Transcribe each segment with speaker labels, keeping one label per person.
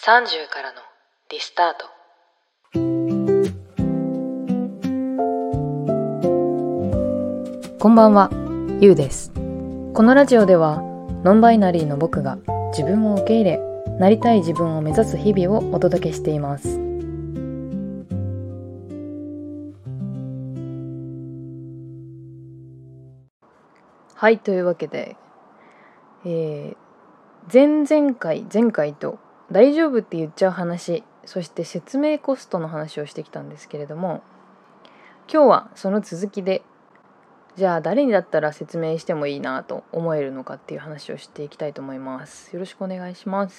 Speaker 1: 30からのリスタート。こんばんは、ゆうです。このラジオではノンバイナリーの僕が自分を受け入れ、なりたい自分を目指す日々をお届けしています。はい、というわけで、前回と大丈夫って言っちゃう話、そして説明コストの話をしてきたんですけれども、今日はその続きで、じゃあ誰にだったら説明してもいいなと思えるのかっていう話をしていきたいと思います。よろしくお願いします。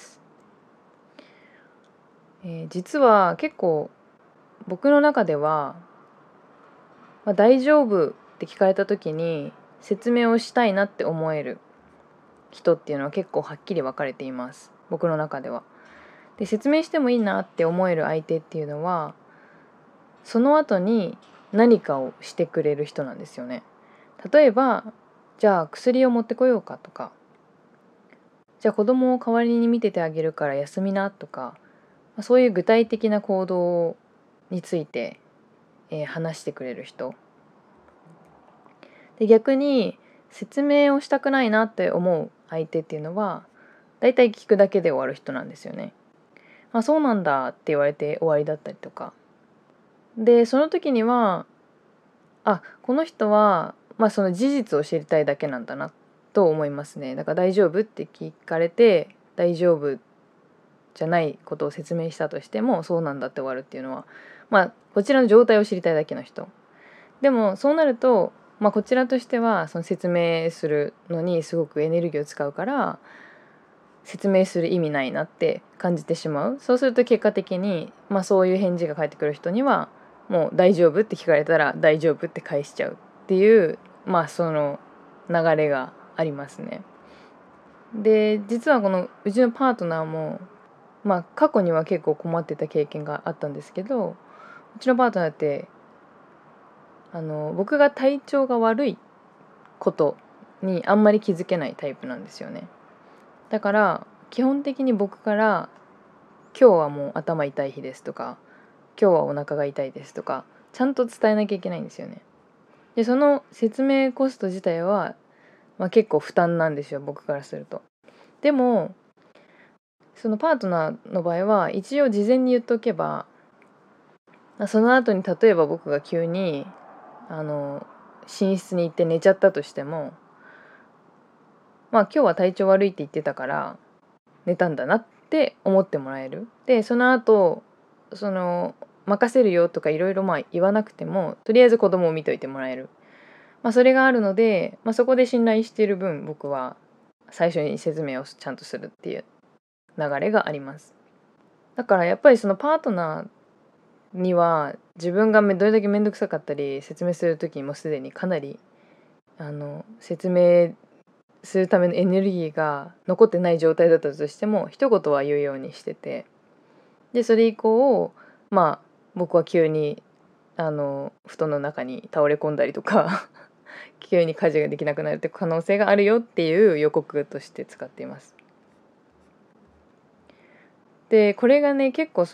Speaker 1: 実は結構僕の中では、大丈夫って聞かれた時に説明をしたいなって思える人っていうのは結構はっきり分かれています。僕の中では。で、説明してもいいなって思える相手っていうのは、その後に何かをしてくれる人なんですよね。例えば、じゃあ薬を持ってこようかとか、じゃあ子供を代わりに見ててあげるから休みなとか、そういう具体的な行動について、話してくれる人で、逆に説明をしたくないなって思う相手っていうのはだいたい聞くだけで終わる人なんですよね。そうなんだって言われて終わりだったりとかで、その時にはこの人はその事実を知りたいだけなんだなと思いますね。だから大丈夫って聞かれて大丈夫じゃないことを説明したとしてもそうなんだって終わるっていうのはこちらの状態を知りたいだけの人でも、そうなるとこちらとしてはその説明するのにすごくエネルギーを使うから説明する意味ないなって感じてしまう。そうすると結果的にそういう返事が返ってくる人にはもう大丈夫って聞かれたら大丈夫って返しちゃうっていうその流れがありますね。で、実はこのうちのパートナーも過去には結構困ってた経験があったんですけど、うちのパートナーって僕が体調が悪いことにあんまり気づけないタイプなんですよね。だから基本的に僕から今日はもう頭痛い日ですとか、今日はお腹が痛いですとかちゃんと伝えなきゃいけないんですよね。で、その説明コスト自体は、結構負担なんですよ、僕からすると。でもそのパートナーの場合は一応事前に言っておけば、その後に例えば僕が急に寝室に行って寝ちゃったとしても、今日は体調悪いって言ってたから寝たんだなって思ってもらえる。で、その後任せるよとかいろいろ言わなくてもとりあえず子供を見といてもらえる。それがあるので、そこで信頼している分僕は最初に説明をちゃんとするっていう流れがあります。だからやっぱりそのパートナーには自分がどれだけ面倒くさかったり説明する時にもすでにかなり説明するためのエネルギーが残ってない状態だったとしても一言は言うようにしてて、でそれ以降僕は急に布団の中に倒れ込んだりとか急に家事ができなくなるって可能性があるよっていう予告として使っています。で、これがね、結構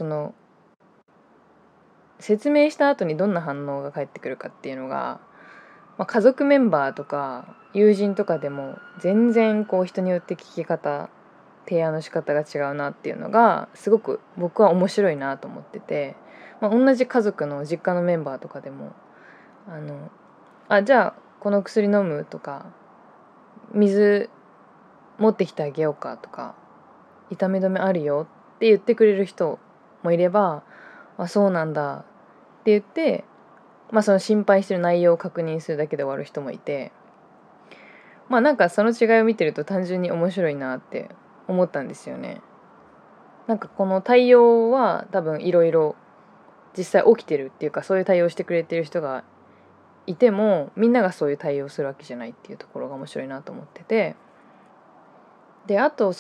Speaker 1: 説明した後にどんな反応が返ってくるかっていうのが、家族メンバーとか友人とかでも全然人によって聞き方、提案の仕方が違うなっていうのがすごく僕は面白いなと思ってて、同じ家族の実家のメンバーとかでもじゃあこの薬飲むとか、水持ってきてあげようかとか、痛み止めあるよって言ってくれる人もいれば、そうなんだって言ってその心配してる内容を確認するだけで終わる人もいて、なんかその違いを見てると単純に面白いなって思ったんですよね。なんかこの対応は多分いろいろ実際起きてるっていうか、そういう対応してくれてる人がいてもみんながそういう対応するわけじゃないっていうところが面白いなと思ってて、であと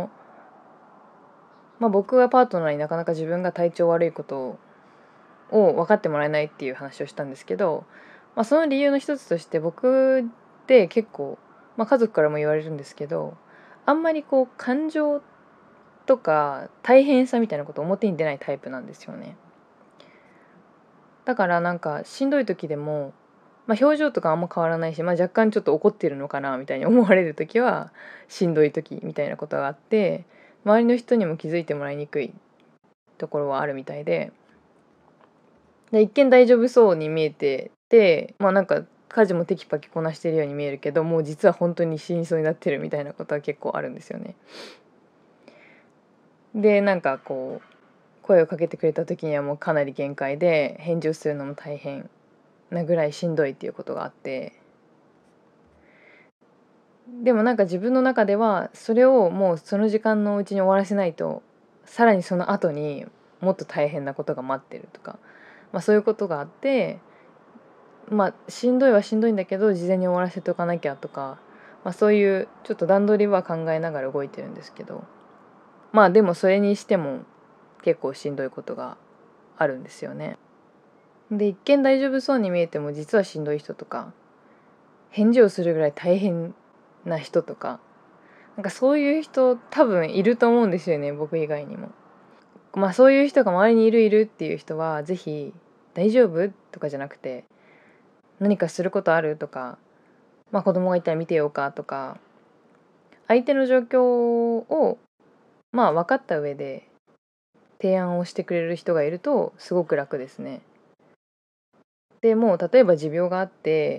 Speaker 1: 僕がパートナーになかなか自分が体調悪いことを分かってもらえないっていう話をしたんですけど、その理由の一つとして僕って結構、家族からも言われるんですけど、あんまり感情とか大変さみたいなことを表に出ないタイプなんですよね。だからなんかしんどい時でも、表情とかあんま変わらないし、若干ちょっと怒ってるのかなみたいに思われる時はしんどい時みたいなことがあって、周りの人にも気づいてもらいにくいところはあるみたいで、一見大丈夫そうに見えてて、なんか家事もテキパキこなしてるように見えるけど、もう実は本当に死にそうになってるみたいなことは結構あるんですよね。で、なんかこう声をかけてくれた時にはもうかなり限界で、返事をするのも大変なぐらいしんどいっていうことがあって、でもなんか自分の中ではそれをもうその時間のうちに終わらせないと、さらにその後にもっと大変なことが待ってるとか、そういうことがあって、しんどいはしんどいんだけど事前に終わらせておかなきゃとか、そういうちょっと段取りは考えながら動いてるんですけど、でもそれにしても結構しんどいことがあるんですよね。で、一見大丈夫そうに見えても実はしんどい人とか、返事をするぐらい大変な人とか、なんかそういう人多分いると思うんですよね、僕以外にも。そういう人が周りにいるっていう人はぜひ大丈夫とかじゃなくて、何かすることあるとか、子供がいたら見てようかとか、相手の状況を分かった上で提案をしてくれる人がいるとすごく楽ですね。でもう例えば持病があって、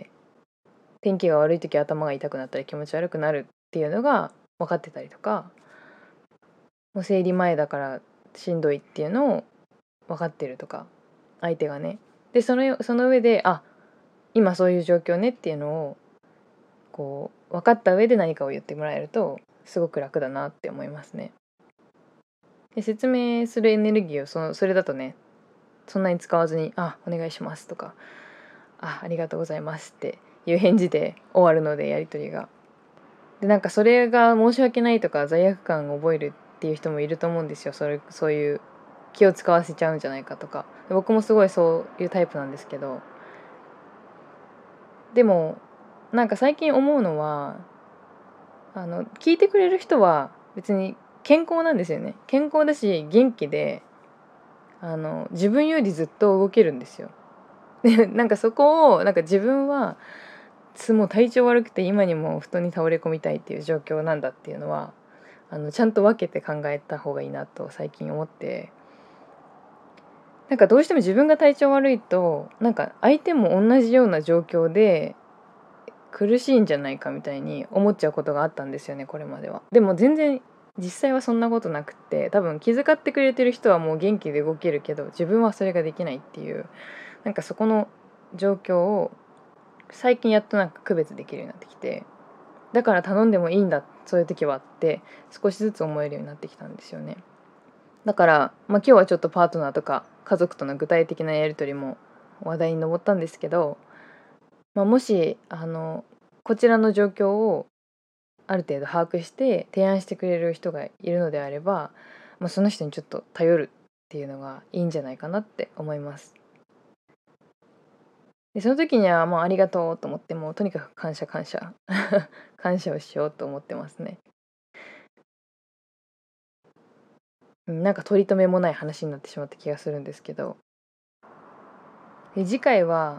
Speaker 1: 天気が悪い時頭が痛くなったり気持ち悪くなるっていうのが分かってたりとか、もう生理前だからしんどいっていうのを分かってるとか、相手がね。でその上で今そういう状況ねっていうのをこう分かった上で何かを言ってもらえるとすごく楽だなって思いますね。で、説明するエネルギーをそれだとね、そんなに使わずにお願いしますとか、ありがとうございますっていう返事で終わるので、やり取りが。で、なんかそれが申し訳ないとか罪悪感を覚えるっていう人もいると思うんですよ。そういう気を使わせちゃうんじゃないかとか。僕もすごいそういうタイプなんですけど、でもなんか最近思うのは、聞いてくれる人は別に健康なんですよね。健康だし元気で、自分よりずっと動けるんですよ。で、なんかそこをなんか自分はもう体調悪くて今にも布団に倒れ込みたいっていう状況なんだっていうのは、ちゃんと分けて考えた方がいいなと最近思って、なんかどうしても自分が体調悪いとなんか相手も同じような状況で苦しいんじゃないかみたいに思っちゃうことがあったんですよね、これまでは。でも全然実際はそんなことなくって、多分気遣ってくれてる人はもう元気で動けるけど自分はそれができないっていう、なんかそこの状況を最近やっとなんか区別できるようになってきて、だから頼んでもいいんだそういう時はって少しずつ思えるようになってきたんですよね。だから、今日はちょっとパートナーとか家族との具体的なやり取りも話題に上ったんですけど、もしこちらの状況をある程度把握して提案してくれる人がいるのであれば、その人にちょっと頼るっていうのがいいんじゃないかなって思います。で、その時にはもうありがとうと思って、もうとにかく感謝感謝感謝をしようと思ってますね。なんか取り留めもない話になってしまった気がするんですけど、で、次回は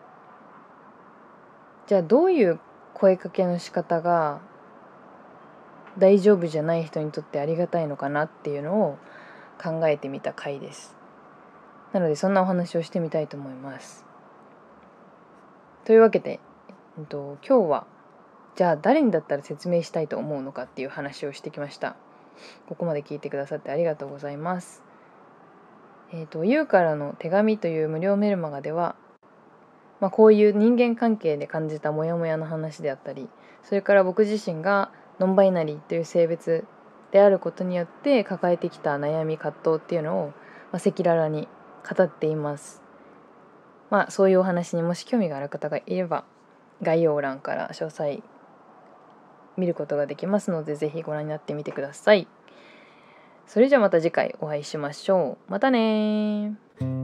Speaker 1: じゃあどういう声かけの仕方が大丈夫じゃない人にとってありがたいのかなっていうのを考えてみた回です。なのでそんなお話をしてみたいと思います。というわけで、今日はじゃあ誰にだったら説明したいと思うのかっていう話をしてきました。ここまで聞いてくださってありがとうございます。ゆうからの手紙という無料メルマガでは、こういう人間関係で感じたモヤモヤの話であったり、それから僕自身がノンバイナリーという性別であることによって抱えてきた悩み葛藤っていうのを、赤裸々に語っています。そういうお話にもし興味がある方がいれば、概要欄から詳細見ることができますので、ぜひご覧になってみてください。それじゃあまた次回お会いしましょう。またね。